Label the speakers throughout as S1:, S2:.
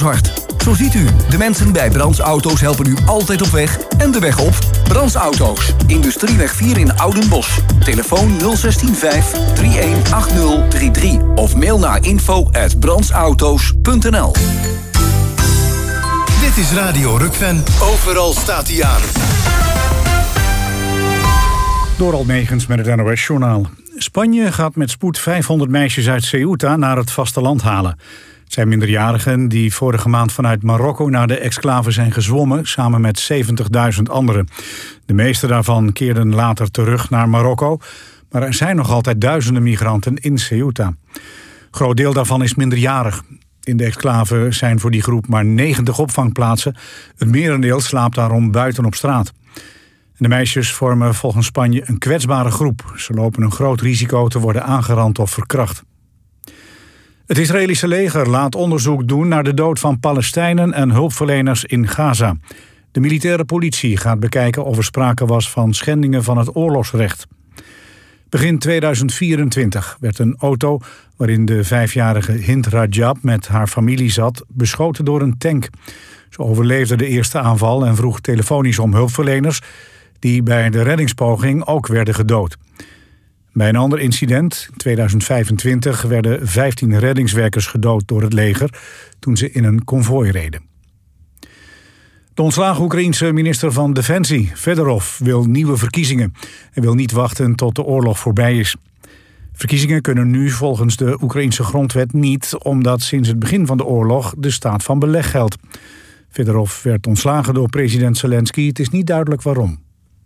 S1: hart. Zo ziet u, de mensen bij Brands Auto's helpen u altijd op weg en de weg op. Brands Auto's, Industrieweg 4 in Oudenbosch. Telefoon 0615 318033 of mail naar info@brandsauto's.nl.
S2: Dit is Radio Rukven. Overal staat hij aan.
S3: Doral Megens met het NOS-journaal. Spanje gaat met spoed 500 meisjes uit Ceuta naar het vasteland halen. Het zijn minderjarigen die vorige maand vanuit Marokko naar de exclave zijn gezwommen, samen met 70.000 anderen. De meeste daarvan keerden later terug naar Marokko, maar er zijn nog altijd duizenden migranten in Ceuta. Een groot deel daarvan is minderjarig. In de exclave zijn voor die groep maar 90 opvangplaatsen. Het merendeel slaapt daarom buiten op straat. De meisjes vormen volgens Spanje een kwetsbare groep. Ze lopen een groot risico te worden aangerand of verkracht. Het Israëlische leger laat onderzoek doen naar de dood van Palestijnen en hulpverleners in Gaza. De militaire politie gaat bekijken of er sprake was van schendingen van het oorlogsrecht. Begin 2024 werd een auto waarin de 5-jarige Hind Rajab met haar familie zat beschoten door een tank. Ze overleefde de eerste aanval en vroeg telefonisch om hulpverleners die bij de reddingspoging ook werden gedood. Bij een ander incident, in 2025, werden 15 reddingswerkers gedood door het leger toen ze in een konvooi reden. De ontslagen Oekraïense minister van Defensie, Fedorov, wil nieuwe verkiezingen. Hij wil niet wachten tot de oorlog voorbij is. Verkiezingen kunnen nu volgens de Oekraïense grondwet niet, omdat sinds het begin van de oorlog de staat van beleg geldt. Fedorov werd ontslagen door president Zelensky. Het is niet duidelijk waarom.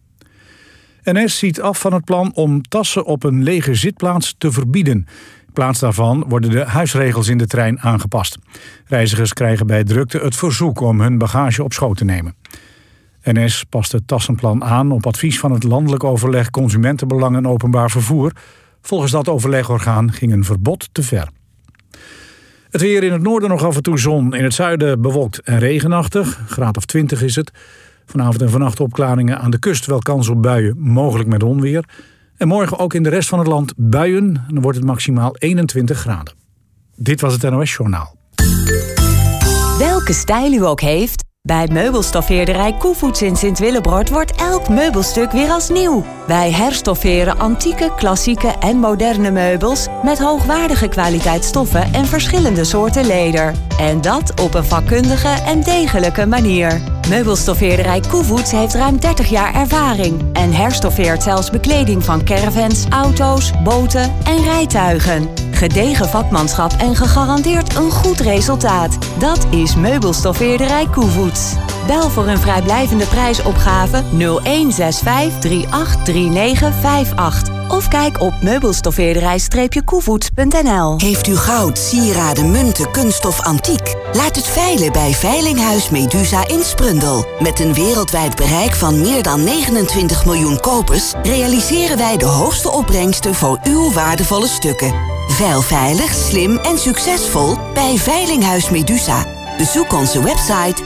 S3: NS ziet af van het plan om tassen op een lege zitplaats te verbieden. In plaats daarvan worden de huisregels in de trein aangepast. Reizigers krijgen bij drukte het verzoek om hun bagage op schoot te nemen. NS past het tassenplan aan op advies van het Landelijk Overleg Consumentenbelang en Openbaar Vervoer. Volgens dat overlegorgaan ging een verbod te ver. Het weer in het noorden nog af en toe zon. In het zuiden bewolkt en regenachtig. Graad of 20 is het. Vanavond en vannacht opklaringen aan de kust, wel kans op buien, mogelijk met onweer. En morgen ook in de rest van het land buien. En dan wordt het maximaal 21 graden. Dit was het NOS-journaal.
S4: Welke stijl u ook heeft, bij meubelstoffeerderij Koevoets in Sint-Willebroord wordt elk meubelstuk weer als nieuw. Wij herstofferen antieke, klassieke en moderne meubels met hoogwaardige kwaliteitsstoffen en verschillende soorten leder. En dat op een vakkundige en degelijke manier. Meubelstoffeerderij Koevoets heeft ruim 30 jaar ervaring en herstoffeert zelfs bekleding van caravans, auto's, boten en rijtuigen. Gedegen vakmanschap en gegarandeerd een goed resultaat. Dat is Meubelstoffeerderij Koevoets. Bel voor een vrijblijvende prijsopgave 0165 383958. Of kijk op meubelstoffeerderij-koevoets.nl.
S5: Heeft u goud, sieraden, munten, kunststof, antiek? Laat het veilen bij Veilinghuis Medusa in Sprundel. Met een wereldwijd bereik van meer dan 29 miljoen kopers realiseren wij de hoogste opbrengsten voor uw waardevolle stukken. Veil veilig, slim en succesvol bij Veilinghuis Medusa. Bezoek onze website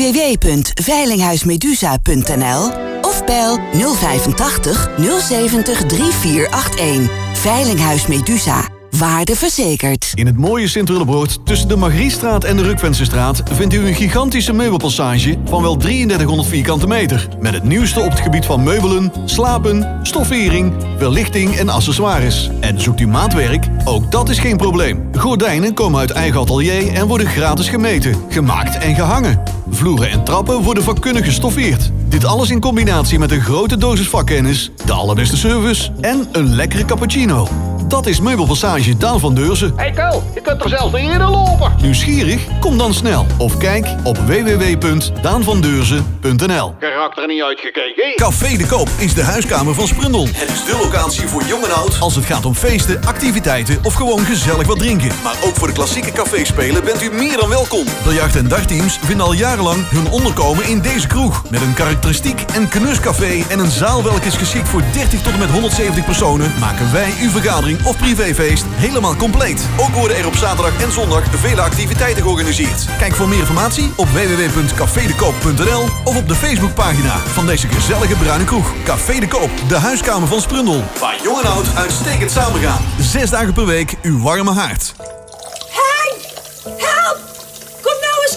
S5: www.veilinghuismedusa.nl of bel 085 070 3481. Veilinghuis Medusa. Waarde verzekerd.
S6: In het mooie Sint-Willebroord, tussen de Margriestraat en de Rukvensenstraat, vindt u een gigantische meubelpassage van wel 3300 vierkante meter. Met het nieuwste op het gebied van meubelen, slapen, stoffering, verlichting en accessoires. En zoekt u maatwerk? Ook dat is geen probleem. Gordijnen komen uit eigen atelier en worden gratis gemeten, gemaakt en gehangen. Vloeren en trappen worden vakkundig gestoffeerd. Dit alles in combinatie met een grote dosis vakkennis, de allerbeste service en een lekkere cappuccino. Dat is Meubelpassage Daan van Deurzen.
S7: Hey Ko, je kunt er zelfs niet in lopen.
S6: Nieuwsgierig? Kom dan snel. Of kijk op www.daanvandeurzen.nl.
S7: Karakter niet uitgekeken.
S6: Café de Koop is de huiskamer van Sprundel. Het is de locatie voor jong en oud als het gaat om feesten, activiteiten of gewoon gezellig wat drinken. Maar ook voor de klassieke caféspelen bent u meer dan welkom. Biljart- en dartteams vinden al jarenlang hun onderkomen in deze kroeg. Met een karakteristiek en knuscafé en een zaal welke is geschikt voor 30 tot en met 170 personen, maken wij uw vergadering of privéfeest helemaal compleet. Ook worden er op zaterdag en zondag vele activiteiten georganiseerd. Kijk voor meer informatie op www.cafedekoop.nl of op de Facebookpagina van deze gezellige bruine kroeg. Café de Koop, de huiskamer van Sprundel. Waar jong en oud uitstekend samengaan. 6 dagen per week uw warme haard.
S8: Hey! Help! Kom nou eens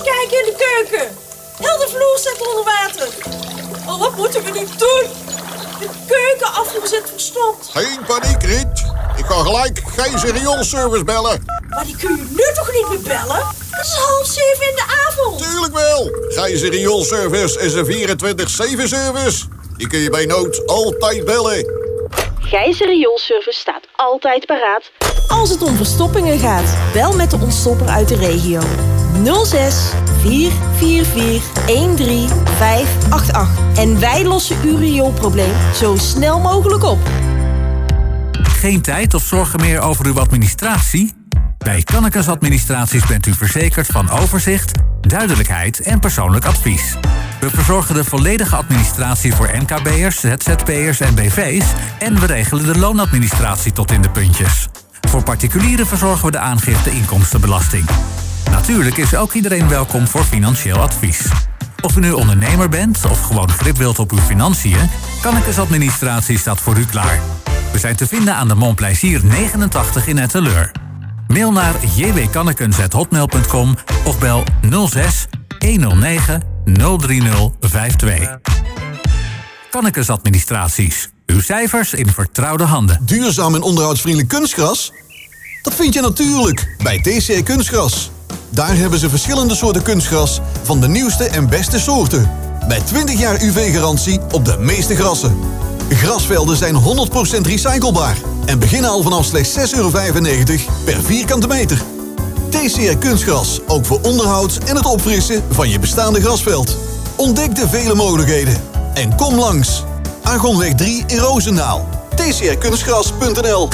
S8: kijken in de keuken. Heel de vloer staat onder water. Oh, wat moeten we nu doen? De keukenafvoer zit verstomd.
S9: Geen paniek, Riet. Ik kan gelijk Gijzer rioolservice bellen.
S8: Maar die kun je nu toch niet meer bellen? Het is 6:30 in de avond.
S9: Tuurlijk wel. Gijzer rioolservice is een 24/7 service. Die kun je bij nood altijd bellen.
S10: Gijzer rioolservice staat altijd paraat.
S8: Als het om verstoppingen gaat, bel met de ontstopper uit de regio. 06 444 13588. En wij lossen uw rioolprobleem zo snel mogelijk op.
S1: Geen tijd of zorgen meer over uw administratie? Bij Kannekes Administraties bent u verzekerd van overzicht, duidelijkheid en persoonlijk advies. We verzorgen de volledige administratie voor NKB'ers, ZZP'ers en BV's... en we regelen de loonadministratie tot in de puntjes. Voor particulieren verzorgen we de aangifte inkomstenbelasting. Natuurlijk is ook iedereen welkom voor financieel advies. Of u nu ondernemer bent of gewoon grip wilt op uw financiën... Kannekes Administratie staat voor u klaar. We zijn te vinden aan de Montplaisir 89 in Etteleur. Mail naar jwkannekens@hotmail.com of bel 06 109 03052. Kannekes Administraties. Uw cijfers in vertrouwde handen.
S6: Duurzaam en onderhoudsvriendelijk kunstgras? Dat vind je natuurlijk bij TCR Kunstgras. Daar hebben ze verschillende soorten kunstgras van de nieuwste en beste soorten. Met 20 jaar UV-garantie op de meeste grassen. Grasvelden zijn 100% recyclebaar en beginnen al vanaf slechts €6,95 per vierkante meter. TCR Kunstgras, ook voor onderhoud en het opfrissen van je bestaande grasveld. Ontdek de vele mogelijkheden en kom langs. Argonweg 3 in Roosendaal. tcrkunstgras.nl.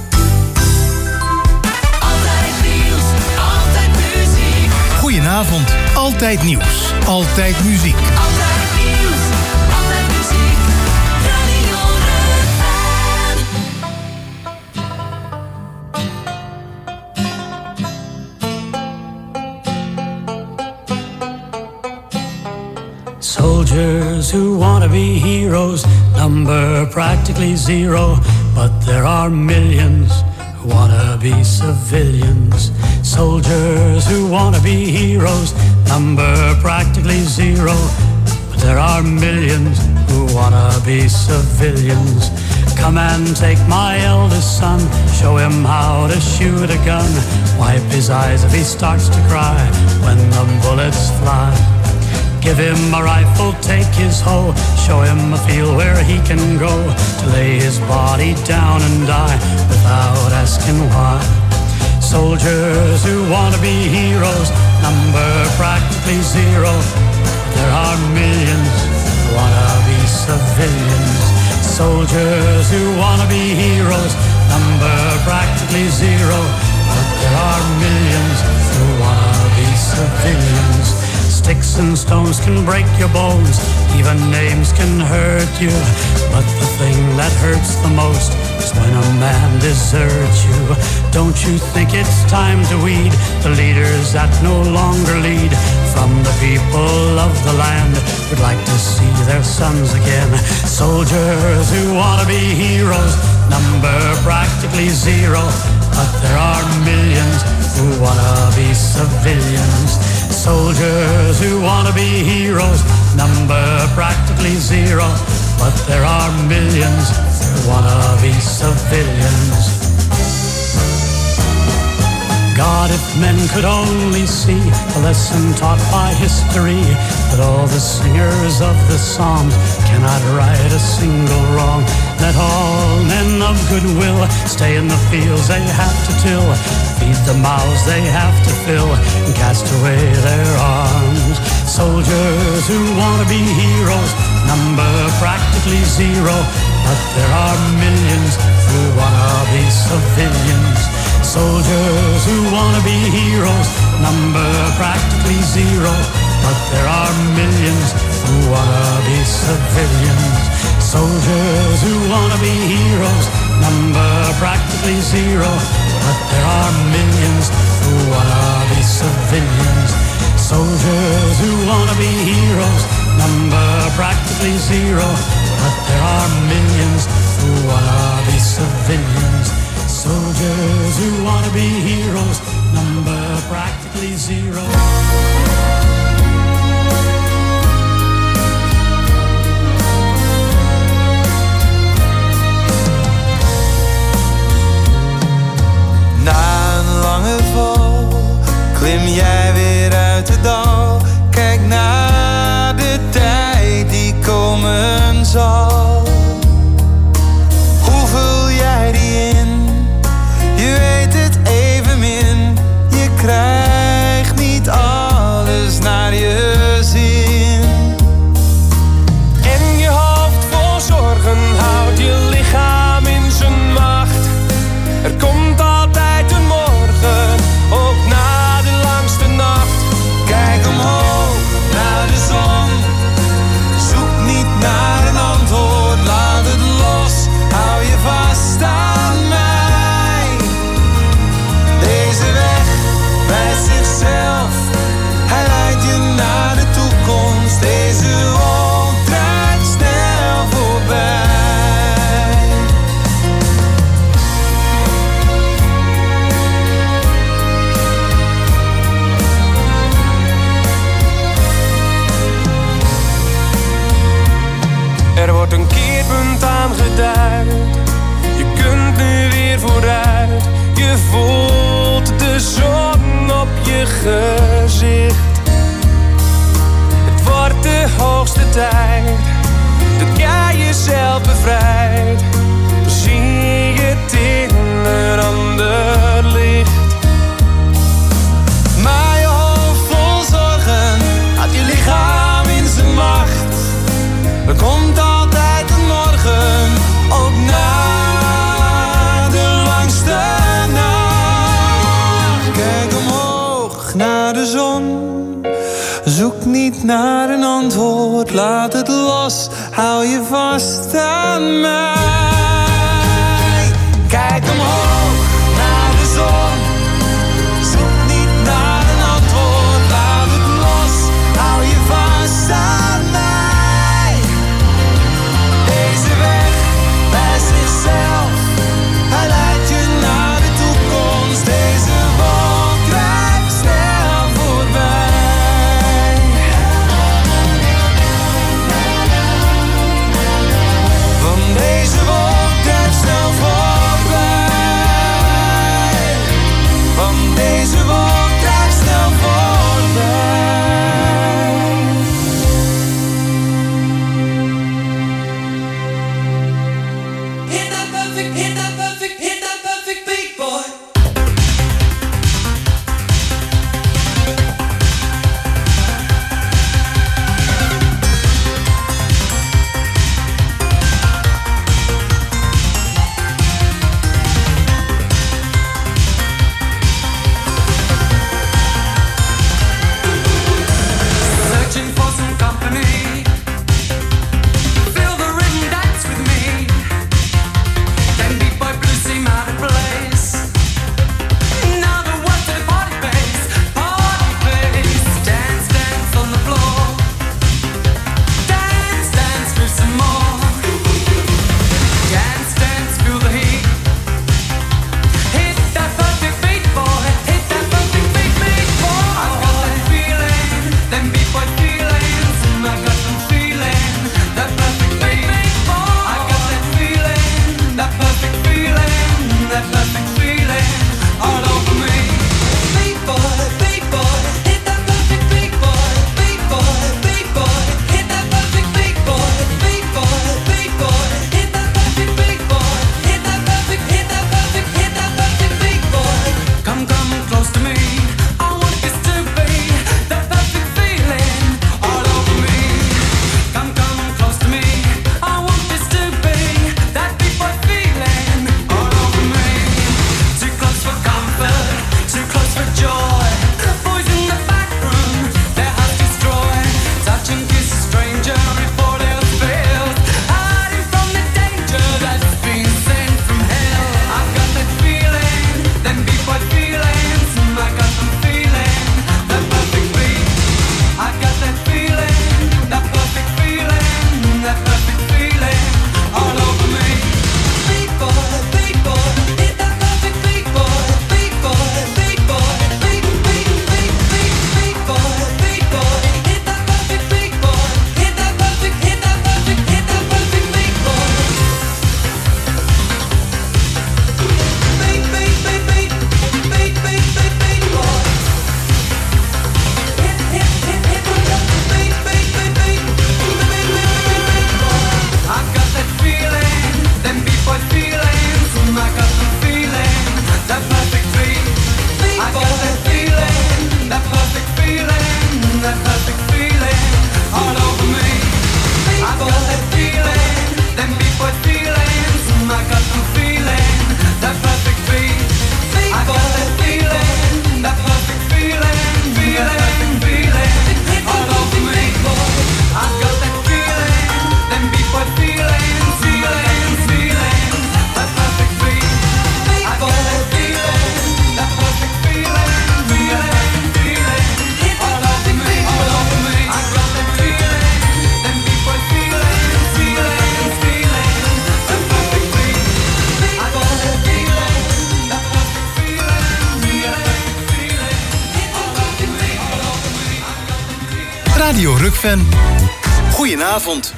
S2: Goedenavond, altijd nieuws, altijd muziek.
S11: Altijd nieuws, altijd muziek, Radio
S12: Soldiers who want to be heroes number practically zero, but there are millions who want to be civilians. Soldiers who want to be heroes number practically zero, but there are millions who want to be civilians. Come and take my eldest son, show him how to shoot a gun. Wipe his eyes if he starts to cry when the bullets fly. Give him a rifle, take his hoe, show him a field where he can go to lay his body down and die without asking why. Soldiers who want to be heroes number practically zero. There are millions who want to be civilians. Soldiers who want to be heroes number practically zero. But there are millions who want to be civilians. Sticks and stones can break your bones, even names can hurt you. But the thing that hurts the most is when a man deserts you. Don't you think it's time to weed the leaders that no longer lead? From the people of the land would like to see their sons again. Soldiers who want to be heroes number practically zero, but there are millions who want to be civilians. Soldiers who want to be heroes number practically zero, but there are millions who want to be civilians. God, if men could only see the lesson taught by history, that all the singers of the Psalms cannot right a single wrong. Let all men of goodwill stay in the fields they have to till, feed the mouths they have to fill, and cast away their arms. Soldiers who want to be heroes number practically zero, but there are millions who want to be civilians. Soldiers who want to be heroes number practically zero, but there are millions who want to be civilians. Soldiers who want to be heroes number practically zero, but there are millions who want to be civilians. Soldiers who want to be heroes number practically zero, but there are millions who want to be civilians. Soldiers who want to be heroes number practically zero.
S13: Zoek niet naar een antwoord, laat het los, hou je vast aan mij. Kijk omhoog naar de zon, zoek niet naar een antwoord, laat het los, hou je vast aan mij. Deze weg bij zichzelf, hij leidt je naar de toekomst, deze wolk drijft snel voorbij. Deze wolk drijft snel voorbij. Want deze wolk drijft snel voorbij. Hit that perfect, hit that perfect, hit that perfect beat, boy.
S2: Radio Rukven. Goedenavond.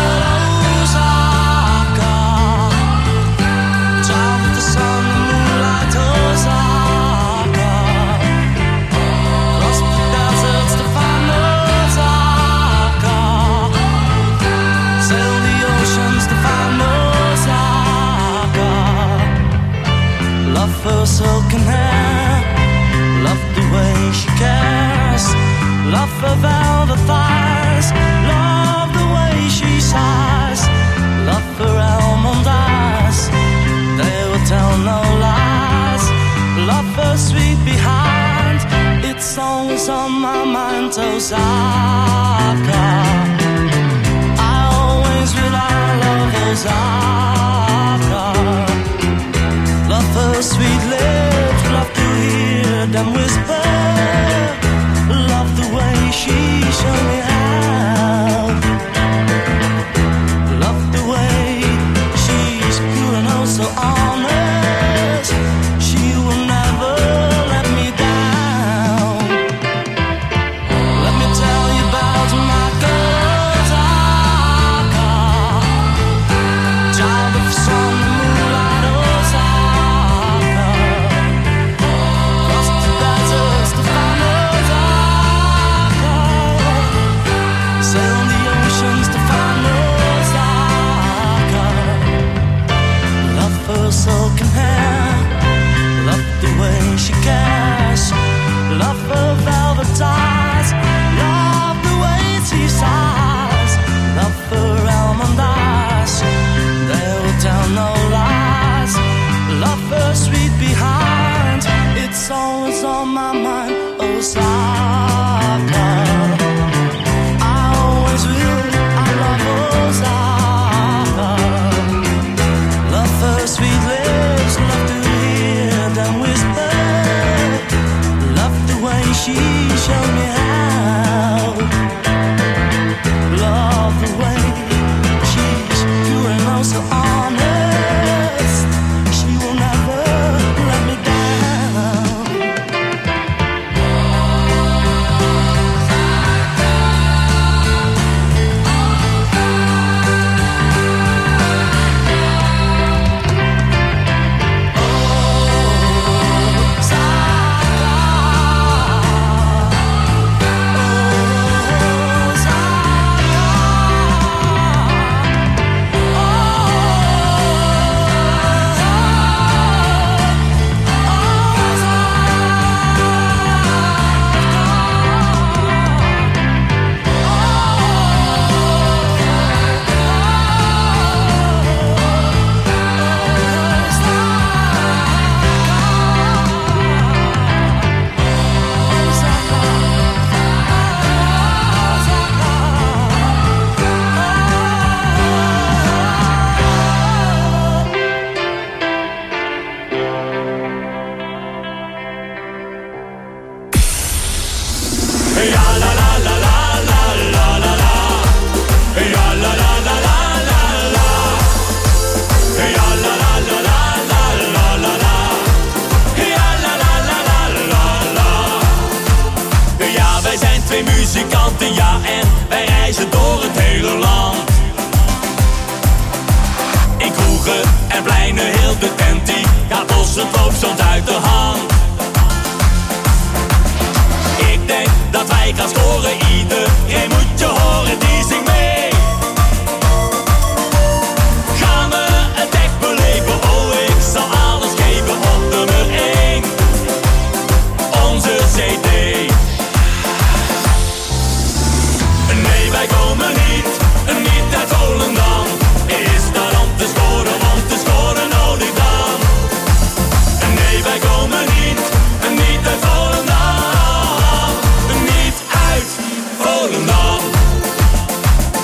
S13: Sun, the moonlight. want Osaka. I always will, I love Osaka. Love her sweet lips, love to hear them whisper. Love the way she showed me how. Love the way she's pure and oh so honest. She will never let me down. Let me tell you about my girl Osaka. Child of sun, moonlight Osaka. Crossed the deserts to find Osaka. Sailed the oceans to find Osaka. Love her silken hair. Love the way she cares. Love her velvet eyes. Love the way she sighs. Love her almond eyes. They will tell no lies. Love her sweet behind. It's always on my mind. Osaka. I always will. I love Osaka. Love her sweet lips. Love to hear them whisper. Love the way she showed me how. Love the way she's pure and oh so honest. She will never let me down.
S14: Ja, wij zijn twee muzikanten, ja, en wij reizen door het hele land. In kroegen en pleinen, heel de tent die gaat los, het loopt soms uit de hand. Ik denk dat wij gaan scoren, iedereen moet je horen, die zingt mee. Gaan we het echt beleven, oh ik zal alles geven op nummer 1. Onze CD. Nee, wij komen niet uit Volendam. Is daar om te scoren nodig dan? Nee, wij komen niet uit Volendam. Niet uit Volendam.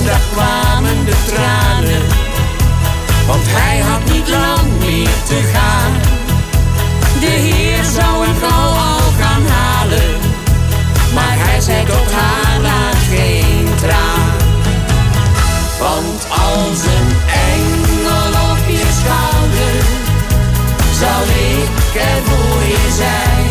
S15: dag kwamen de tranen, want hij had niet lang meer te gaan. De Heer zou hem gauw al gaan halen, maar hij zei tot haar laat geen traan. Want als een engel op je schouder, zal ik er voor je zijn.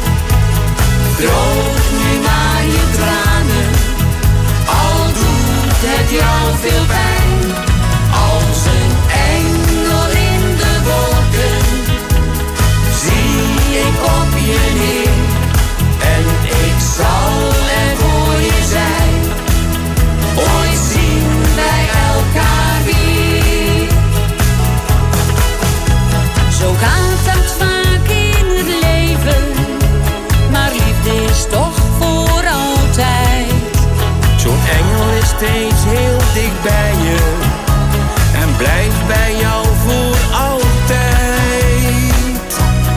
S15: Droog nu maar je tranen, al doet het jou veel pijn. Als een engel in de wolken, zie ik op je neer. En ik zal er voor je zijn, ooit zien wij elkaar weer.
S11: Zo gaat het vaak in het leven, maar liefde is toch voor altijd.
S15: Zo'n engel is steeds heel dicht bij je en blijft bij jou voor altijd.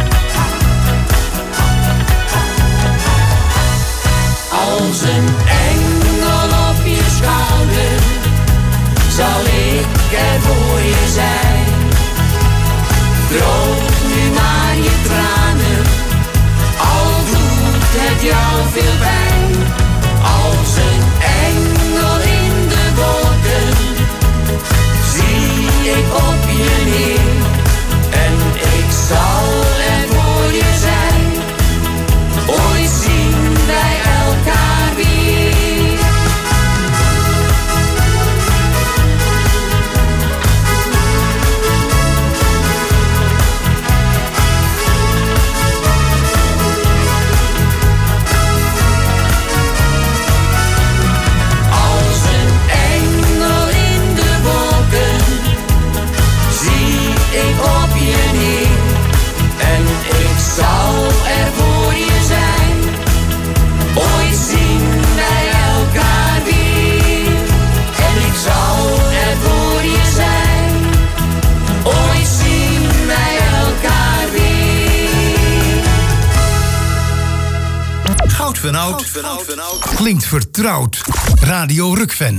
S15: Als een engel op je schouder, zal ik er voor je zijn. Droog nu maar je tranen, al doet het jou veel pijn. Als een engel in de wolken, zie ik op je neer. En ik zal er voor je zijn, ooit zien wij elkaar weer. Als een engel in de wolken, zie ik op je neer. En ik zal er voor je zijn, ooit zien wij elkaar weer. En ik zal er voor je zijn, ooit zien wij elkaar weer.
S2: Goud van Oud klinkt vertrouwd. Radio Rukven.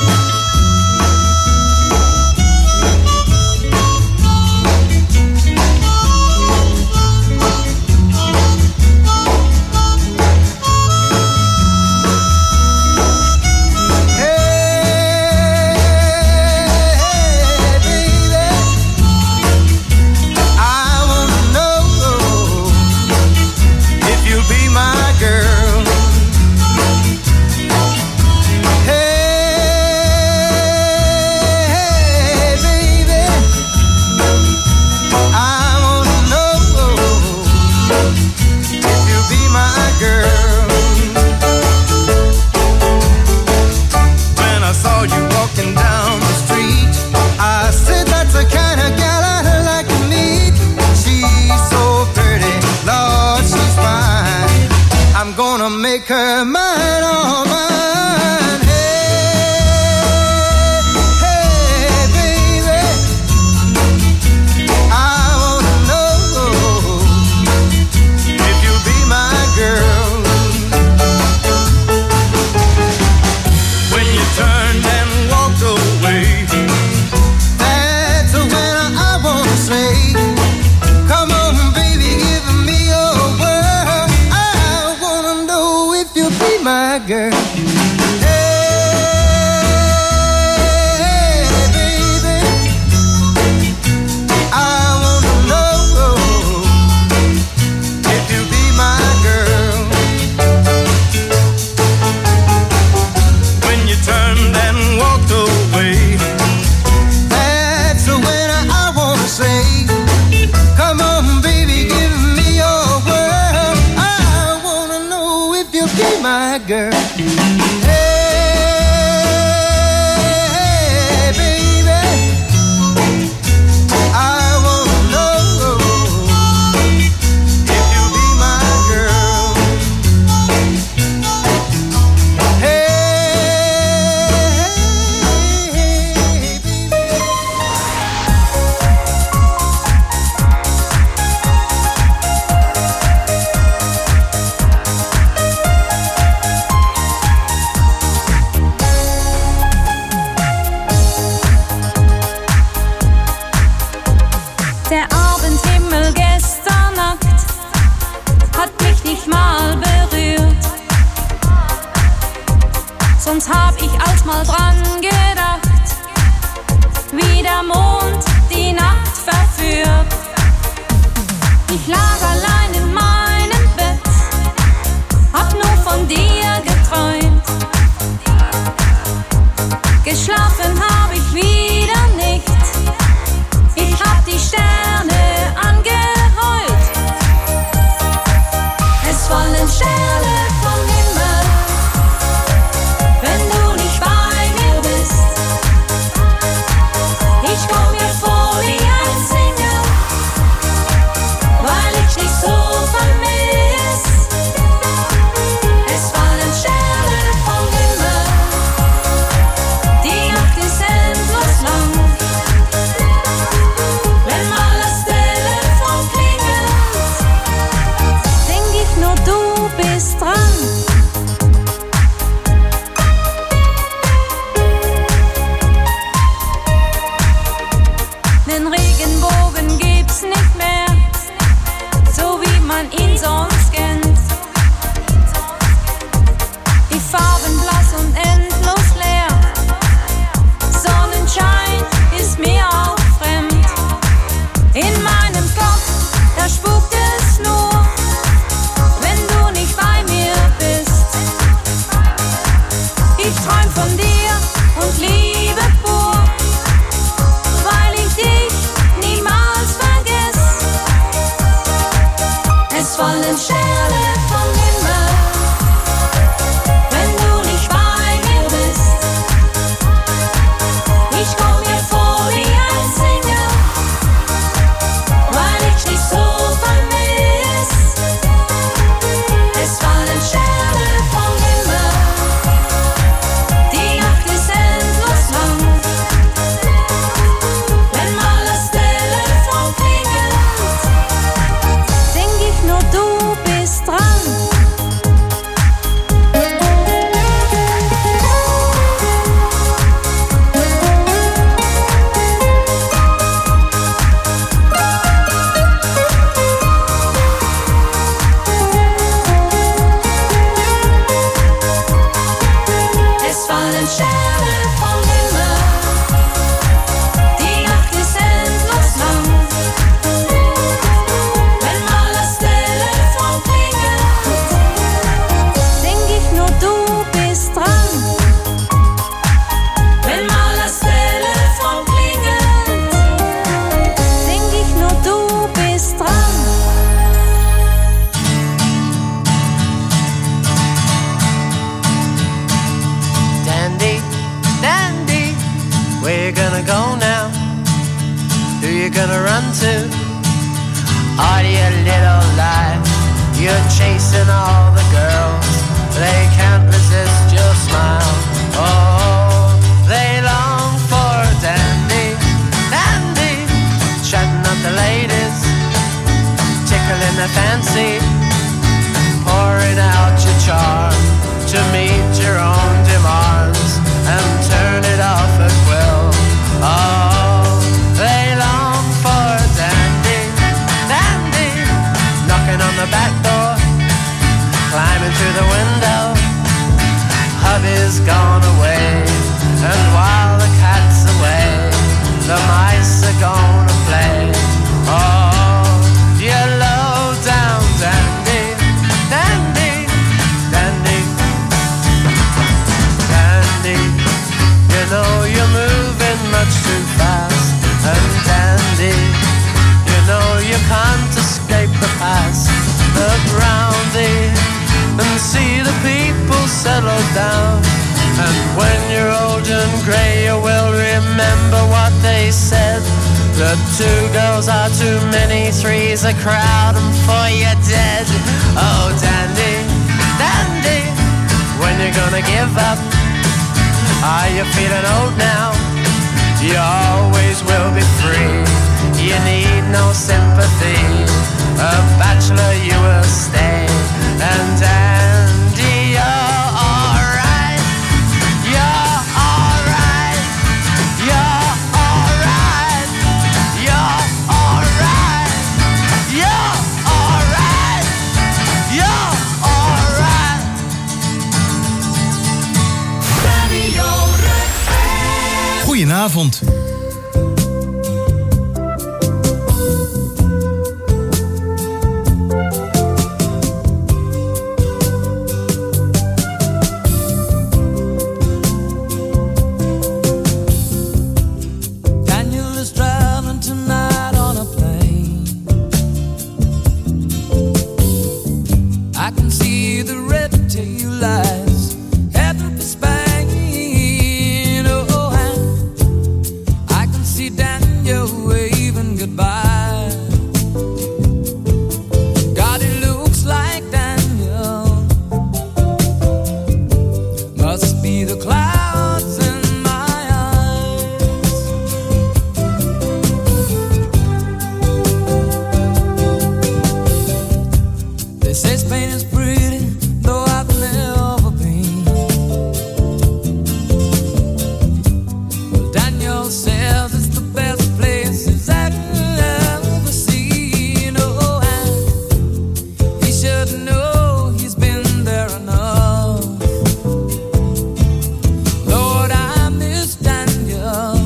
S16: Make her mine, all mine. Hey, hey, baby, I wanna know if you'll be my girl.
S13: When you turned and walked away,
S16: that's when I wanna say, come on, baby, give me your word. I wanna know if you'll be my girl.
S11: sonst hab ich auch mal dran gedacht, wie der Mond die Nacht verführt. Ich lag allein in meinem Bett, hab nur von dir geträumt. Geschlafen hab ich wieder nicht, ich hab die Sterne angeheult. Es fallen Sterne vom Himmel, wenn du nicht bei mir bist. Ich komm mir vor wie ein Single, weil ich dich so vermiss. Es fallen Sterne vom Himmel, die Nacht ist endlos lang. Wenn mal das Telefon klingelt, denk ich nur, du bist dran. Den Regenbogen gibt's nicht mehr, so wie man ihn sonst kennt. Die Farben blass und endlos leer, Sonnenschein ist mir auch fremd. In meinem Kopf, da spukt es nur, wenn du nicht bei mir bist. Ich träum von dir und Liebe pur, weil ich dich niemals vergess. Es fallen Sterne vom Himmel, wenn du nicht bei mir bist. Ich komm mir vor wie ein Single, weil ich dich so vermiss. Es fallen Sterne vom Himmel, die Nacht ist endlos lang. Wenn mal das Telefon klingelt, denk ich nur, du bist dran. Es fallen Sterne vom Himmel, die Nacht ist endlos lang. Wenn mal das Telefon klingelt, denk ich nur, du bist dran. Wenn mal das Telefon klingelt, denk ich nur, du bist dran.
S16: Dandy, Dandy, where you gonna go now? Who you gonna run to? Are you little lie? You're chasing all the girls, they can't resist your smile. Oh, they long for Dandy, Dandy, chatting up the ladies, tickling their fancy, pouring out your charm to meet your own demands and turn it off at will. Oh, they long for Dandy, Dandy, knocking on the back door, climbing through the window. Hubby's gone away, and while the cat's away, the mice are gonna play. Oh, you low down Dandy, Dandy, Dandy, Dandy, you know you're moving much too fast. And Dandy, you know you can't escape the past. Look round thee and see the people settle down. And when you're old and grey, you will remember what they said, that 2 girls are too many, 3's a crowd, and 4 you're dead. Oh Dandy, Dandy, when you gonna give up? Are you feeling old now? You always will be free, you need no sympathy. A bachelor you will stay, and Dandy, you're alright, you're alright, you're alright, you're alright, you're alright, you're alright.
S2: Goedenavond.
S13: Daniel is traveling tonight on a plane. I can see the red tail lights heading for Spain. Oh, and I can see Daniel waving goodbye. God, it looks like Daniel must be the clouds in my eyes. They say Spain is pretty, though I've never been. Well, Daniel says it's the best place he's ever seen. Oh, and he should know he's been there enough. Lord, I miss Daniel.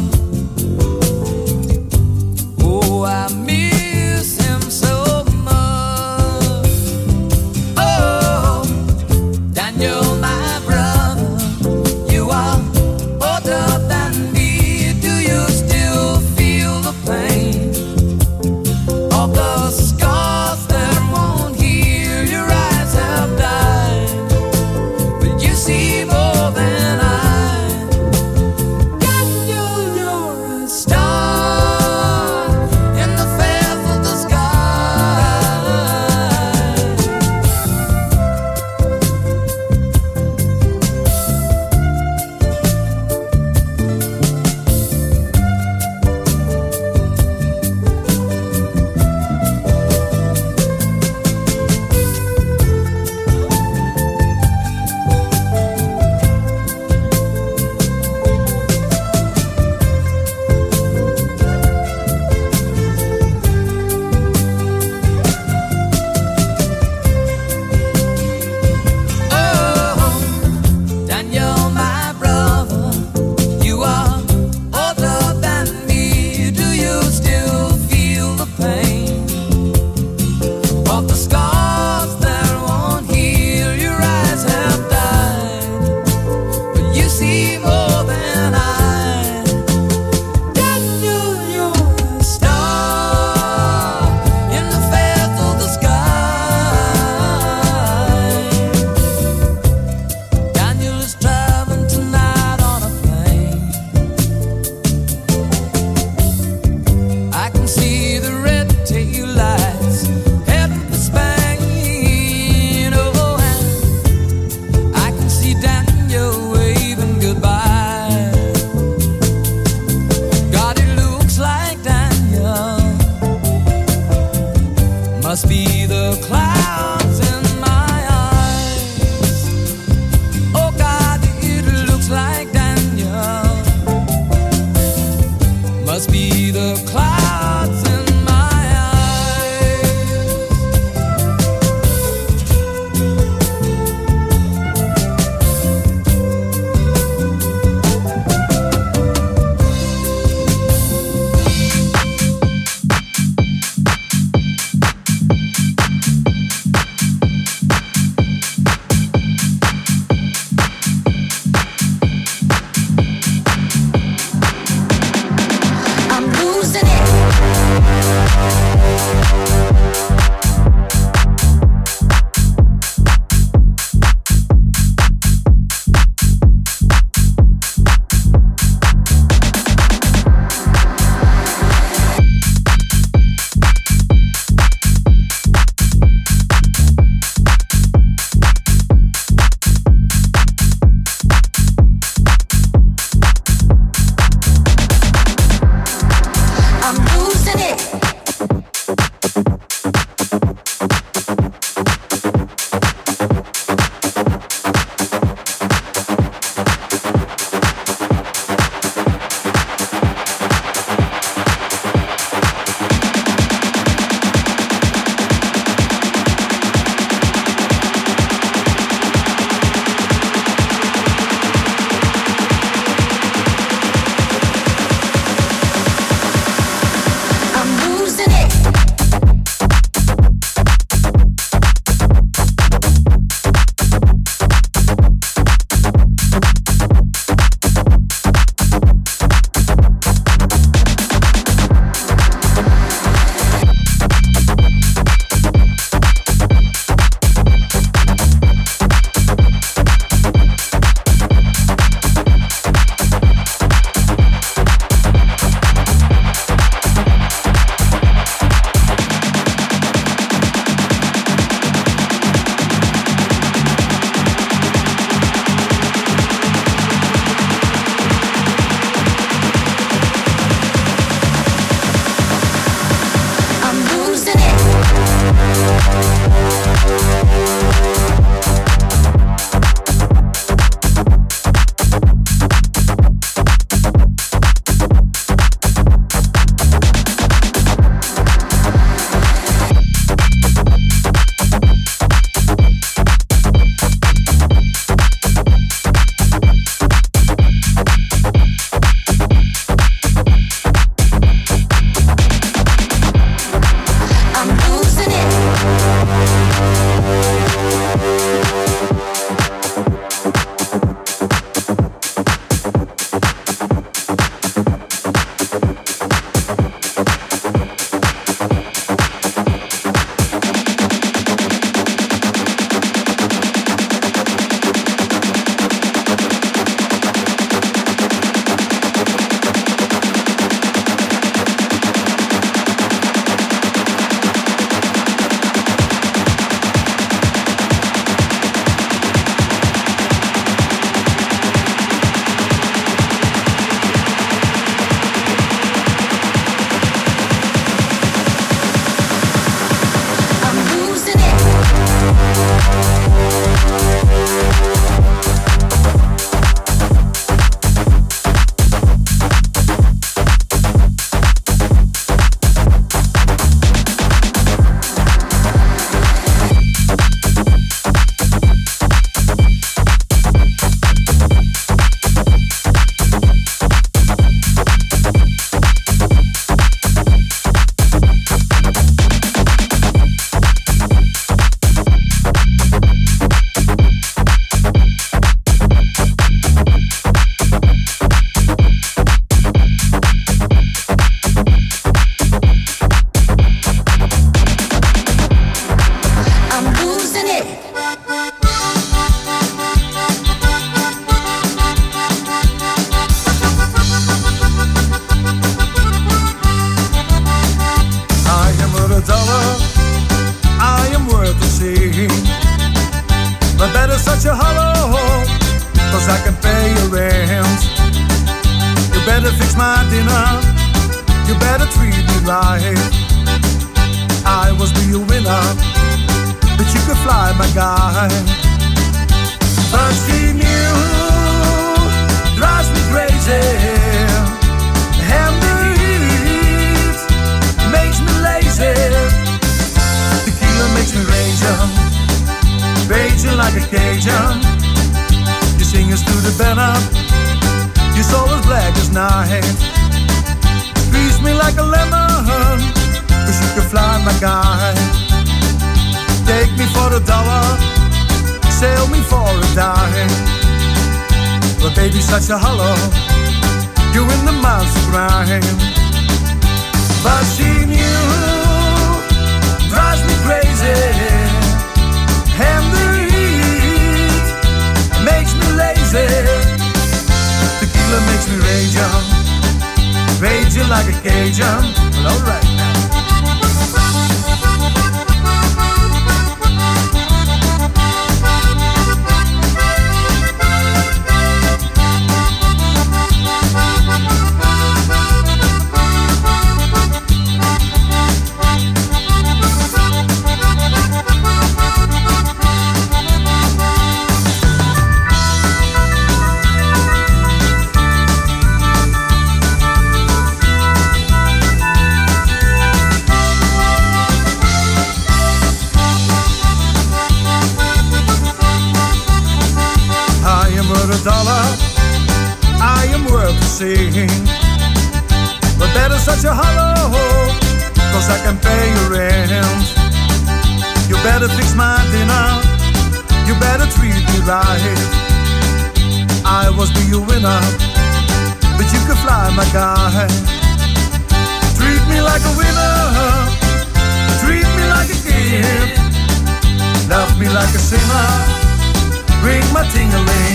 S13: Oh, I miss him so much. Oh, Daniel, my brother, you are older than me. Do you still feel the pain of the scars that won't heal? Your eyes have died, but you see more than I. Daniel, you're a star in the face of the sky. Oh, Daniel, my brother, you are older than me. Do you still feel the pain of the scars that won't heal? Your eyes have died, but you see more than I. Daniel, you're a star in the face of the sky. Daniel is traveling tonight on a plane. I can see the red tail lights heading for Spain. Oh, and I can see Daniel waving goodbye. God, it looks like Daniel must be the clouds in my eyes. Oh God, it looks like Daniel must be the clouds in my eyes.
S17: I'm losing it. bed is such a hollow, 'cause I can pay your rent. You better fix my dinner, you better treat me right. I was be a winner, but you could fly, my guy. But seeing you drives me crazy, and the heat makes me lazy. Tequila makes me raging like a Cajun. You sing us to the banner, your soul is black as night. Squeeze me like a lemon, 'cause you can fly, my guy. Take me for $1, sail me for a dime. But baby, such a hollow, you're in the mouth of grind. But seeing you drives me crazy, and the heat makes me lazy. Tequila makes me raging like a Cajun. Well, alright now. $1, I am worth the seeing. But that is such a hollow, 'cause I can pay your rent. You better fix my dinner, you better treat me right. I was be a winner, but you can fly, my guy. Treat me like a winner, treat me like a king. Love me like a sinner, ring my ting-a-ling.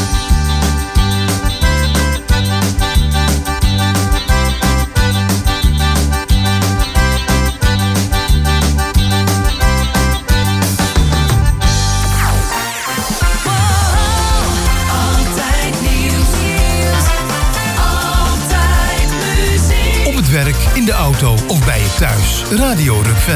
S2: Werk, in de auto of bij je thuis. Radio Rukven.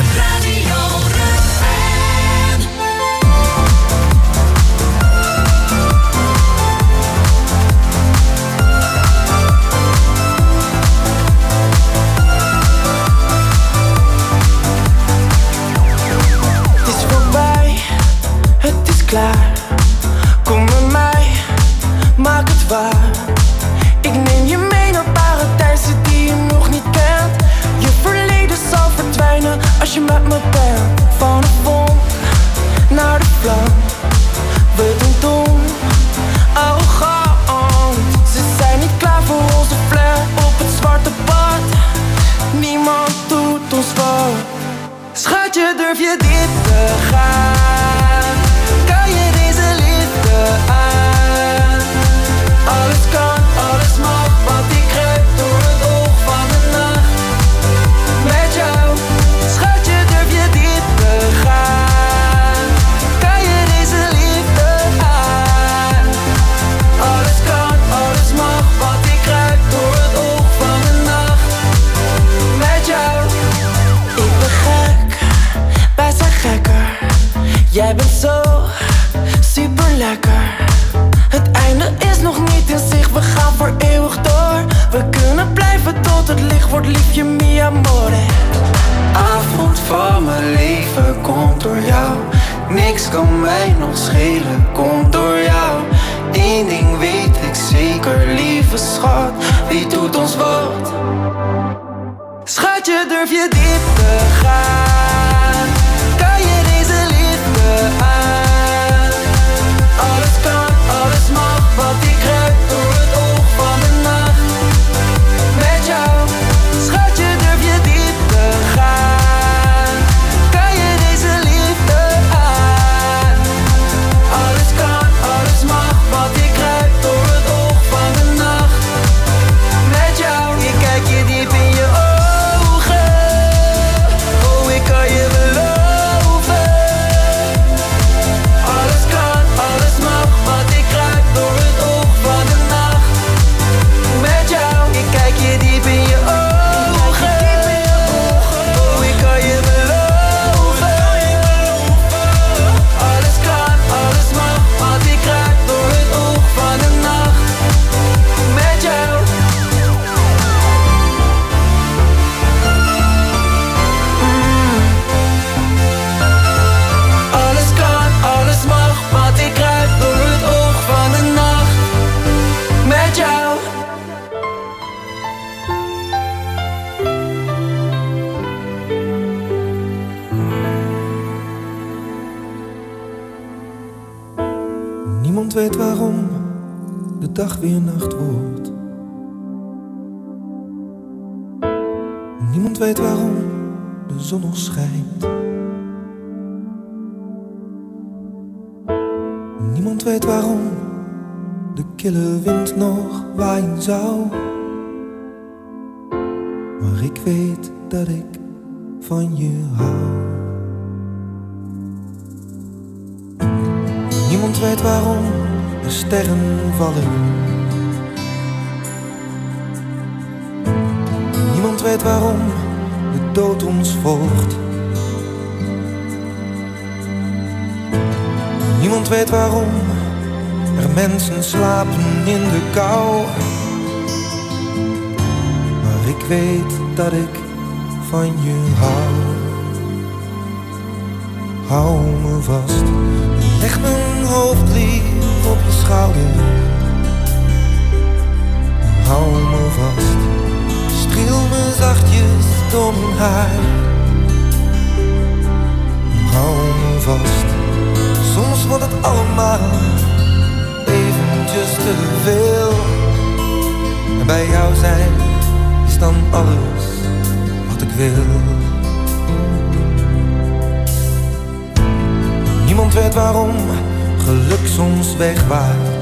S18: Het is voorbij, het is klaar. Kom met mij, maak het waar. Ik neem je mee naar paradijzen die je nog niet kent. Je verleden zal verdwijnen als je met me bent. Van de vonk naar de vlam, we doen arrogant. Ze zijn niet klaar voor onze flair op het zwarte pad. Niemand doet ons wat. Schatje, durf je dit te gaan? Kan je deze liefde aan? Alles kan, alles mag, want ik grijp door het oog van de nacht. Met jou, schatje, durf je dit te gaan? Kan je deze liefde aan? Alles kan, alles mag, want ik grijp door het oog van de nacht. Met jou, ik ben gek, wij zijn gekker. Jij bent zo super lekker. Het einde is nog niet in zicht, we gaan voor eeuwig door. We kunnen blijven tot het licht wordt, liefje, mi amore. Avond van mijn leven komt door jou. Niks kan mij nog schelen, komt door jou. Eén ding weet ik zeker, lieve schat, wie doet ons wat? Schatje, durf je dit te gaan? Kan je deze liefde aan? Alles kan, alles mag, want ik grijp door het oog van de nacht. Met jou, schatje, durf je dit te gaan? Kan je deze liefde aan? Alles kan, alles mag, want ik grijp door het oog van de nacht. Met jou, ik kijk je diep in je ogen. Oh, ik
S17: weet waarom de dag weer nacht wordt. Niemand weet waarom de zon nog schijnt. Niemand weet waarom de kille wind nog waaien zou. Maar ik weet dat ik van je hou. Niemand weet waarom er sterren vallen. Niemand weet waarom de dood ons volgt. Niemand weet waarom er mensen slapen in de kou. Maar ik weet dat ik van je hou. Hou me vast, leg mijn hoofd lief op je schouder. Hou me vast, streel me zachtjes door mijn haar. Hou me vast, soms wordt het allemaal eventjes te veel. En bij jou zijn is dan alles wat ik wil. Niemand weet waarom geluk soms wegwaait.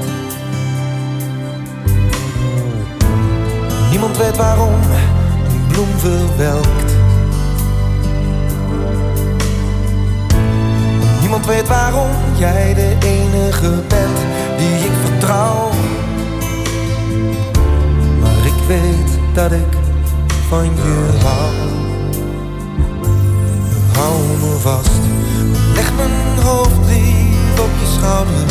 S17: Niemand weet waarom een bloem verwelkt. Niemand weet waarom jij de enige bent die ik vertrouw. Maar ik weet dat ik van je hou. Hou me vast, leg mijn hoofd lief op je schouder.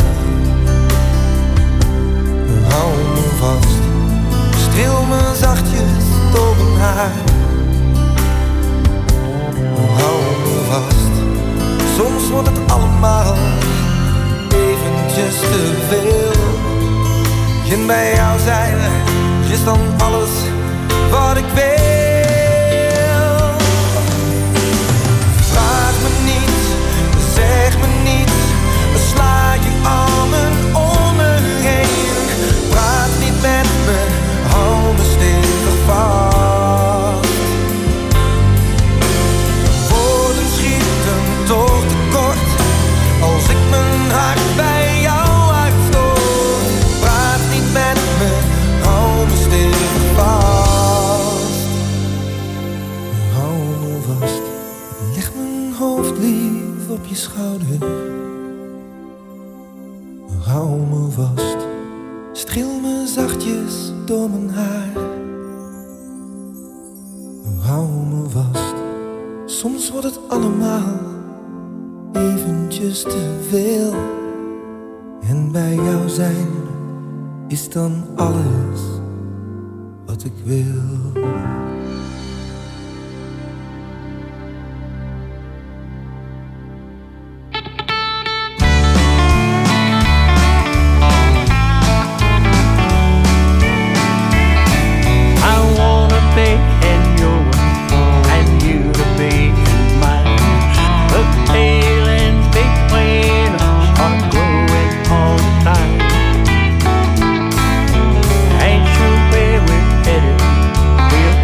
S17: Hou me vast, streel me zachtjes door mijn haar. Hou me vast, soms wordt het allemaal eventjes te veel. En bij jou zijn is dan alles wat ik wil. Vraag me niet, zeg me niet, sla je armen om me heen. Praat niet met me, hou me stevig vast. Woorden schieten toch tekort als ik mijn hart bij jou uitstoot. Praat niet met me, hou me stevig vast. Hou me vast, leg mijn hoofd lief op je schouder. Hou me vast, streel me zachtjes door mijn haar. Hou me vast, soms wordt het allemaal eventjes te veel. En bij jou zijn is dan alles wat ik wil.
S19: Ain't sure where we're headed. We'll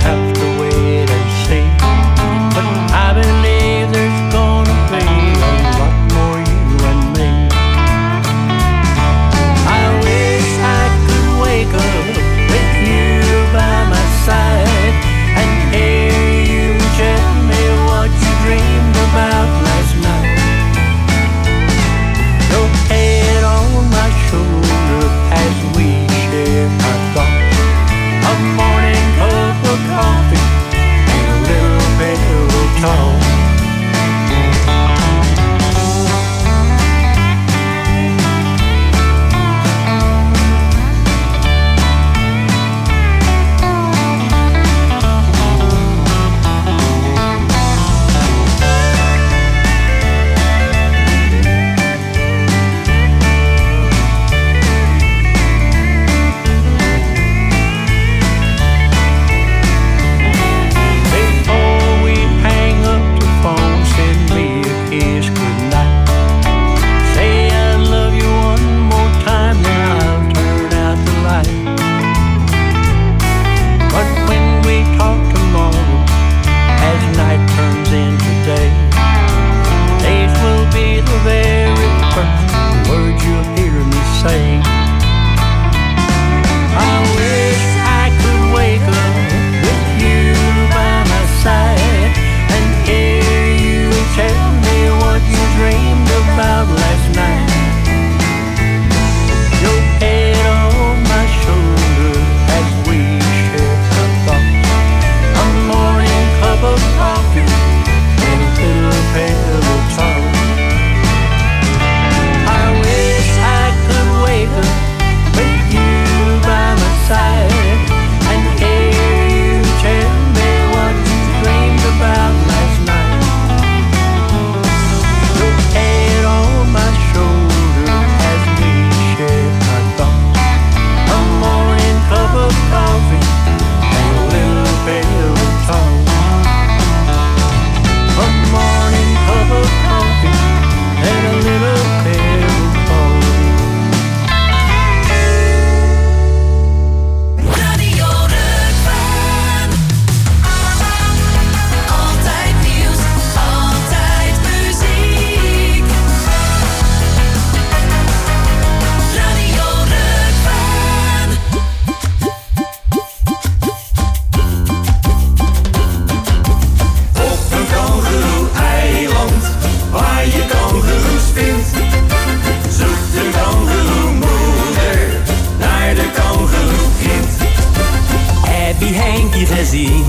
S15: gezien?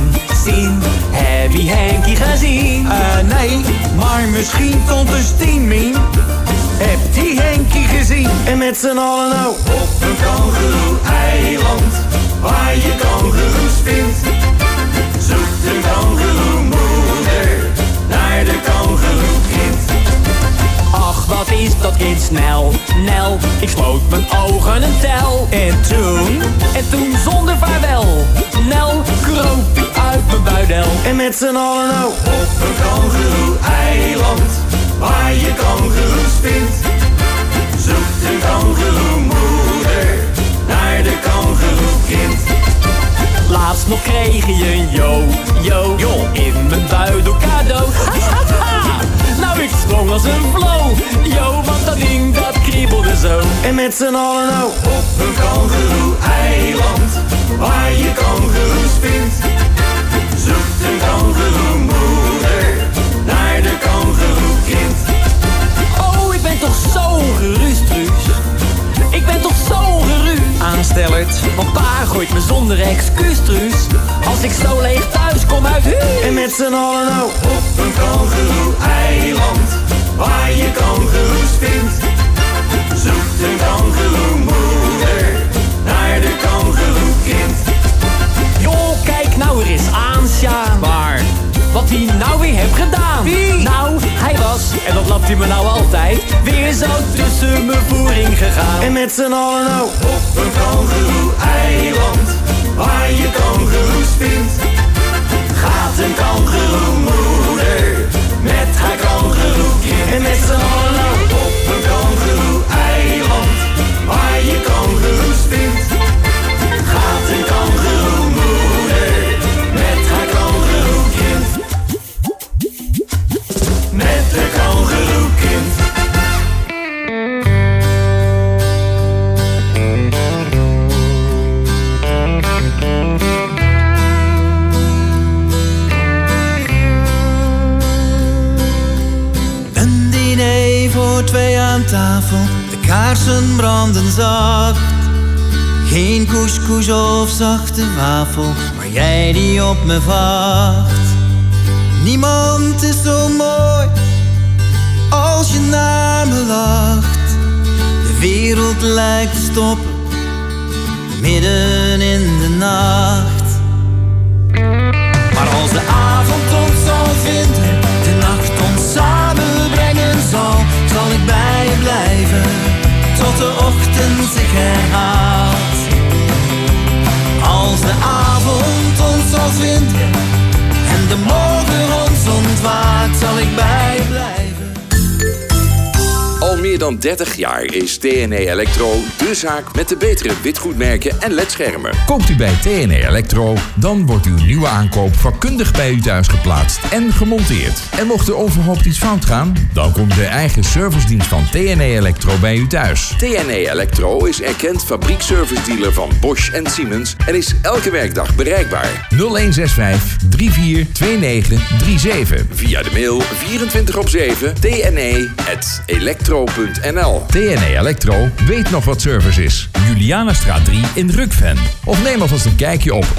S15: Heb je Henkie gezien?
S19: Nee, maar misschien Tante Stienmien. Heb die Henkie gezien?
S18: En met z'n allen nou
S14: op een kangeroe-eiland, waar je kangeroes vindt. Zoekt de kangeroemoeder naar de kangeroekind.
S15: Ach, wat is dat kind snel, Nel. Ik sloot mijn ogen en tel. En toen zonder vaarwel, Nel kroop ie uit mijn buidel.
S18: En met z'n allen nou
S14: op een kangeroe-eiland, waar je kangeroes vindt. Zoekt de kangeroemoeder naar de kangeroekind.
S15: Laatst nog kreeg je een yo in mijn buidel cadeau. Nou, ik sprong als een flow, yo, want dat ding dat kriebelde zo.
S18: En met z'n allen nou
S14: op een kangeroe-eiland, waar je kangeroes vindt. Zoekt de kangeroemoeder naar de kangeroekind.
S15: Oh, ik ben toch zo gerust, Truus. Ik ben toch zo gerust.
S18: Aanstellerd,
S15: want pa gooit me zonder excuus, Truus. Als ik zo leeg thuis kom uit huis.
S18: En met z'n allen nou
S14: op een kangeroe-eiland, waar je kangeroes vindt. Zoekt de kangeroemoeder naar de kangeroekind.
S15: Joh, kijk nou er eens aan, Sjaan.
S18: Waar?
S15: Wat hij nou weer heeft gedaan.
S18: Wie?
S15: Nou, hij was, en dat lapt hij me nou altijd, weer zo tussen mijn voering gegaan.
S18: En met z'n allen nou
S14: op een kangeroe-eiland, waar je kangeroes vindt. Gaat een kangeroemoeder met haar kangeroekind.
S18: En met z'n allen nou
S14: op een kangeroe-eiland, waar je kangeroes vindt. Gaat een kangeroemoeder met haar kangeroekind. Met de kangeroekind.
S20: Een diner voor twee aan tafel, de kaarsen branden zacht. Geen couscous of zachte wafel, maar jij die op me wacht. Niemand is zo mooi als je naar me lacht. De wereld lijkt te stoppen, midden in de nacht. Maar als de avond ons zal vinden, de nacht ons samenbrengen zal ik bij je blijven, tot de ochtend zich herhaalt. Als de avond ons zal vinden en de morgen ons ontwaakt, zal ik bij je blijven.
S21: Al meer dan 30 jaar is TNE Electro de zaak met de betere witgoedmerken en ledschermen.
S22: Koopt u bij TNE Electro, dan wordt uw nieuwe aankoop vakkundig bij u thuis geplaatst en gemonteerd. En mocht er onverhoopt iets fout gaan, dan komt de eigen servicedienst van TNE Electro bij u thuis.
S21: TNE Electro is erkend fabriekservice-dealer van Bosch en Siemens en is elke werkdag bereikbaar.
S22: 0165 342937.
S21: Via de mail 24/7 tne@electro.nl.
S22: TNE Electro weet nog wat service is. Julianastraat 3 in Rukven. Of neem alvast een kijkje op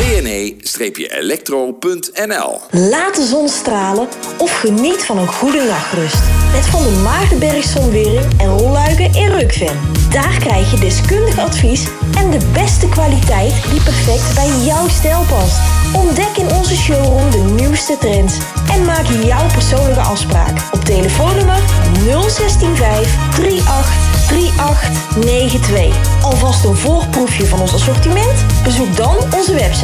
S21: tne-electro.nl.
S23: Laat de zon stralen of geniet van een goede nachtrust. Met Van der Maardenberg Zonwering en rolluiken in Rukven. Daar krijg je deskundig advies en de beste kwaliteit die perfect bij jouw stijl past. Ontdek in onze showroom de nieuwste trends en maak jouw persoonlijke afspraak op telefoonnummer 0165 383892. Alvast een voorproefje van ons assortiment? Bezoek dan onze website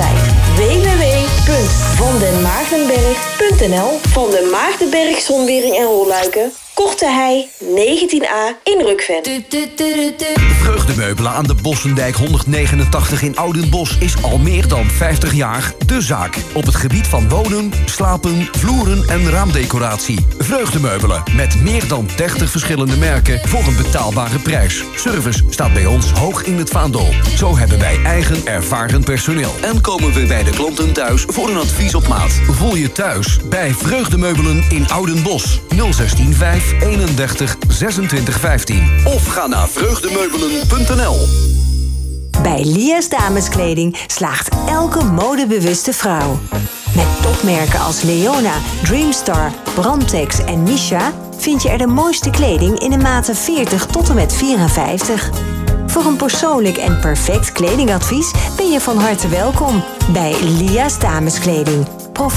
S23: www.vandenmaardenberg.nl. Van den Maardenberg Zonwering en rolluiken, Korte Hei 19A in Rukven.
S1: Vreugdemeubelen aan de Bossendijk 189 in Oudenbosch is al meer dan 50 jaar de zaak. Op het gebied van wonen, slapen, vloeren en raamdecoratie. Vreugdemeubelen met meer dan 30 verschillende merken voor een betaalbare prijs. Service staat bij ons hoog in het vaandel. Zo hebben wij eigen ervaren personeel. En komen we bij de klanten thuis voor een advies op maat. Voel je thuis bij Vreugdemeubelen in Oudenbosch. 0165 31 26 15. Of ga naar vreugdemeubelen.nl.
S3: Bij Lia's Dameskleding slaagt elke modebewuste vrouw. Met topmerken als Leona, Dreamstar, Brantex en Misha vind je er de mooiste kleding in de maten 40 tot en met 54. Voor een persoonlijk en perfect kledingadvies ben je van harte welkom bij Lia's Dameskleding.